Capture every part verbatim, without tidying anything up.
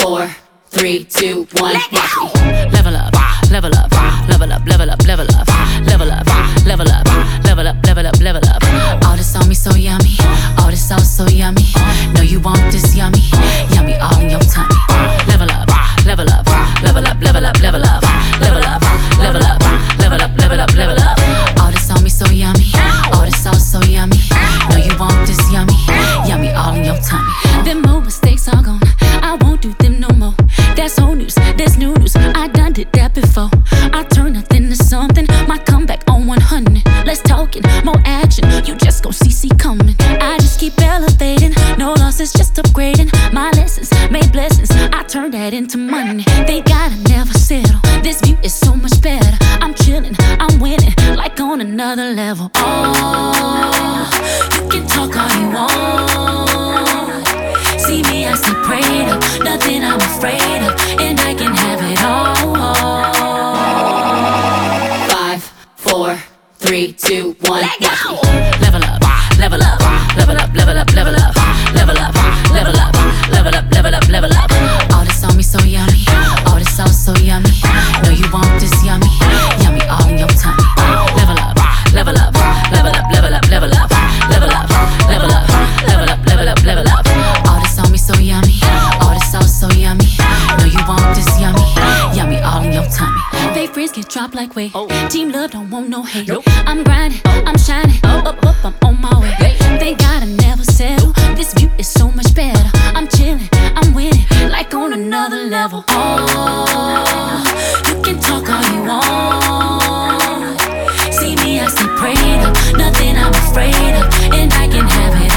four, three, two, one. Watch me. Level up, level up, level up, level up, level up, level up, level up, level up, level up, level up. All this on me so yummy, all this sauce so yummy. Know you want this yummy, yummy all in your tummy. Level up, level up, level up, level up, level up, level up, level up, level up, level up, level up. All this on me so yummy, all this sauce so yummy. Know you want this yummy, yummy all in your tummy. Them old mistakes are gone, I won't do them no more. That's old news, that's new news, I done did that before. I turn nothing to something, my comeback on one hundred. Let's talk it, more action, you just gon' see see coming. I just keep elevating, no losses, just upgrading. My lessons made blessings, I turn that into money. They gotta never settle, this view is so much better. I'm chilling, I'm winning, like on another level. Oh, you can talk all you want. See me, I stay prayed up, nothing I'm afraid of, and I can have it all. Five, four, three, two, one. Let go. Level up, level up, level up, level up, level up, level up, level up, level up, level up, level up. All this on me so yummy, all this sauce so yummy. Know you want this yummy, yummy all in your tummy. Level up, level up, level up, level up, level up, level up, level up, level up, level up, level up. All this on me so yummy, all this sauce so yummy. Know you want this yummy, yummy all in your tummy. Fake friends get dropped like weight. Team love don't want no hate. I'm grinding, I'm shining, up, up, up, I'm on my way. They gotta never settle, this view is so much better. I'm chilling, I'm winning, like on another level. Oh, you can talk all you want. See me, I stay prayed up, nothing I'm afraid of, and I can have it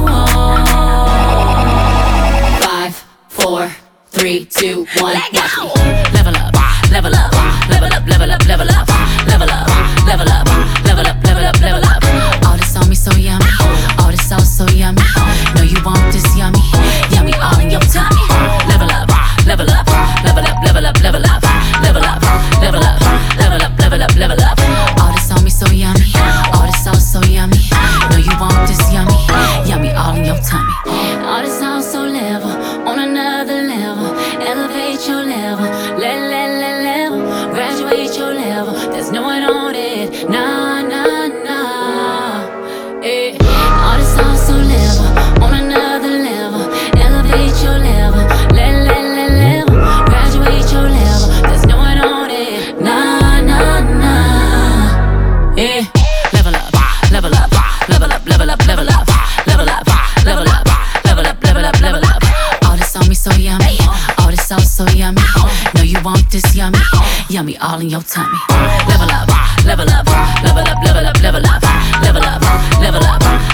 all. Five, four, three, two, one. Let go. Level up, level up, level up, level up, level up, level up, level up, level up, level up, level up. All this on me so yummy, all this sauce so yummy. Know you want this yummy, yummy all in your tummy. Level up, level up, level up, level up, level up, level up, level up, level up, level up, level up. All this on me so yummy, all this sauce so yummy. Know you want this yummy, yummy all in your tummy. All this sauce so level, on another level. Elevate your level, let, let, let level. Graduate your level, there's no one on it. Nah, nah, nah. Eh. All this sauce so level, on another level. Elevate your level, let, let, let level. Graduate your level, there's no one on it. Nah, nah, nah. Eh. Level up, level up, level up, level up, level up, level up, level up, level up, level up, level up. All this on me so yummy, all this sauce so yummy. Know you want this yummy, yummy all in your tummy. Level up, level up, level up, level up, level up, level up, level up.